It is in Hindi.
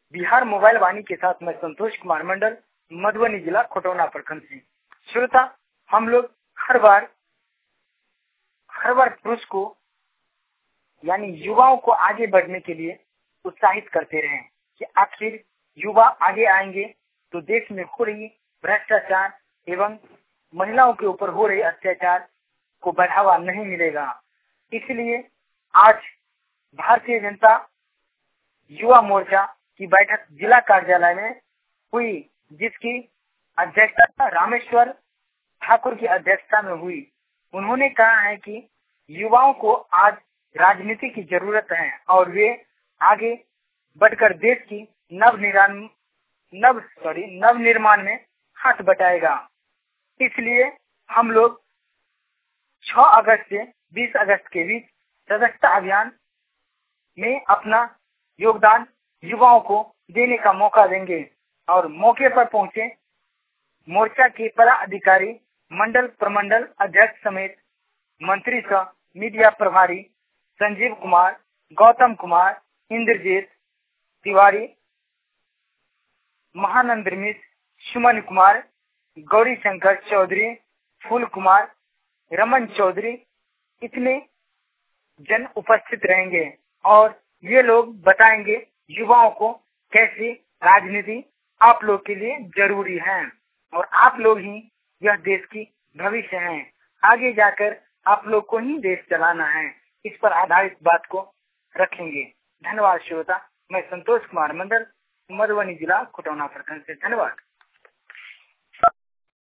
बिहार मोबाइल वाणी के साथ मैं संतोष कुमार मंडल, मधुबनी जिला खटौना प्रखंड से। श्रोता, हम लोग हर बार पुरुष को यानी युवाओं को आगे बढ़ने के लिए उत्साहित करते रहे कि आखिर युवा आगे आएंगे तो देश में हो रही भ्रष्टाचार एवं महिलाओं के ऊपर हो रहे अत्याचार को बढ़ावा नहीं मिलेगा। इसलिए आज भारतीय जनता युवा मोर्चा की बैठक जिला कार्यालय में हुई, जिसकी अध्यक्षता रामेश्वर ठाकुर की अध्यक्षता में हुई। उन्होंने कहा है कि युवाओं को आज राजनीति की जरूरत है और वे आगे बढ़कर देश की नवनिर्माण में हाथ बटाएगा। इसलिए हम लोग 6 अगस्त से 20 अगस्त के बीच सदस्यता अभियान में अपना योगदान युवाओं को देने का मौका देंगे और मौके पर पहुंचे मोर्चा के पदाधिकारी, मंडल प्रमंडल अध्यक्ष समेत मंत्री सह मीडिया प्रभारी संजीव कुमार, गौतम कुमार, इंद्रजीत तिवारी, महानंद मिश्र, सुमन कुमार, गौरी शंकर चौधरी, फूल कुमार, रमन चौधरी, इतने जन उपस्थित रहेंगे और ये लोग बताएंगे युवाओं को कैसे राजनीति आप लोग के लिए जरूरी है और आप लोग ही यह देश की भविष्य हैं। आगे जाकर आप लोग को ही देश चलाना है। इस पर आधारित बात को रखेंगे। धन्यवाद श्रोता, मैं संतोष कुमार मंडल, मधुबनी जिला खटौना प्रखंड से। धन्यवाद।